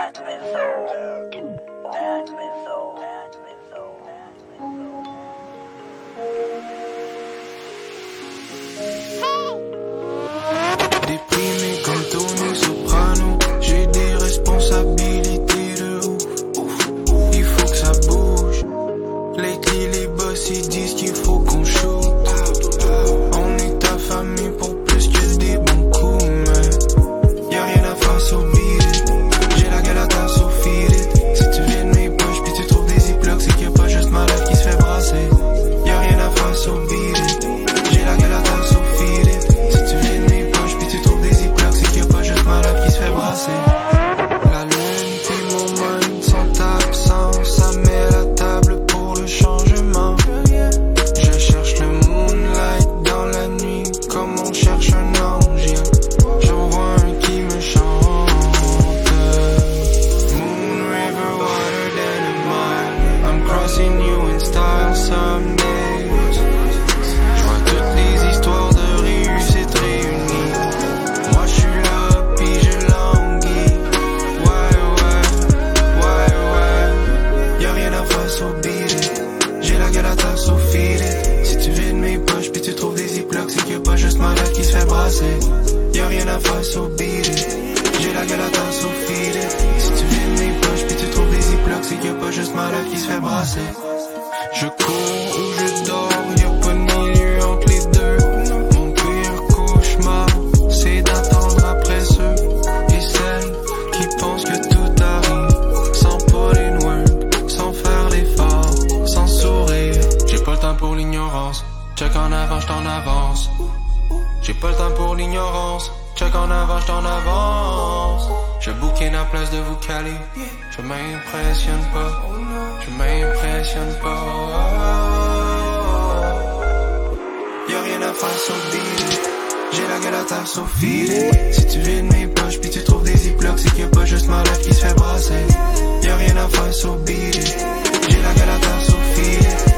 Déprimé comme Tony Soprano, j'ai des responsabilités de ouf. Il faut que ça bouge. Lately les boss ils disent qu'il faut qu'on shoot. On est affamé pour plus que des bons coups, mais y'a rien à faire sur beat it. J'ai la gueule à terre sur feed it. Si tu viens de mes poches pis tu trouves des ziplocs, c'est qu'il y a pas juste malade qui se fait brasser. Y'a rien à faire sur beat it. J'ai la gueule à terre sur feed it. Si tu viens de mes poches pis tu trouves des ziplocs, c'est qu'il y a pas juste malade qui se fait brasser. La lune puis mon mind sont absents, ça met la table pour le changement. Je cherche le moonlight dans la nuit comme on cherche un ange. J'en vois un qui me chante. Moon river water than a mile. I'm crossing you in style someday. Je vois toutes les histoires de réussite réunies. Moi je suis là pis je languis. Ouais. Y'a rien à faire sur beat it. J'ai la gueule à terre sur feed it. Si tu vides mes poches pis tu trouves des ziplocs, c'est qu'il y a pas juste malade qui se fait brasser. Y'a rien à faire sur beat it. J'ai la gueule à terre sur feed it. Si tu vides mes poches pis tu trouves des ziplocs, c'est qu'il y a pas juste malade qui se fait brasser. Je cours ou je dors, y'a pas de milieu entre les deux. Mon pire cauchemar, c'est d'attendre après ceux et celles qui pensent que tout arrive sans put in work, sans faire l'effort, sans sourire. J'ai pas le temps pour l'ignorance, check en avant, j't'en avance. J'ai pas le temps pour l'ignorance, check en avant, j't'en avance. Je bouquine à place de vous caler, je m'impressionne pas, je m'impressionne pas. Y'a rien à faire sur beat it. J'ai la gueule à terre sur feed it. Si tu vides mes poches pis tu trouves des ziplocs, c'est qu'il y a pas juste malade qui se fait brasser. Y'a rien à faire sur beat it. J'ai la gueule à terre sur feed it.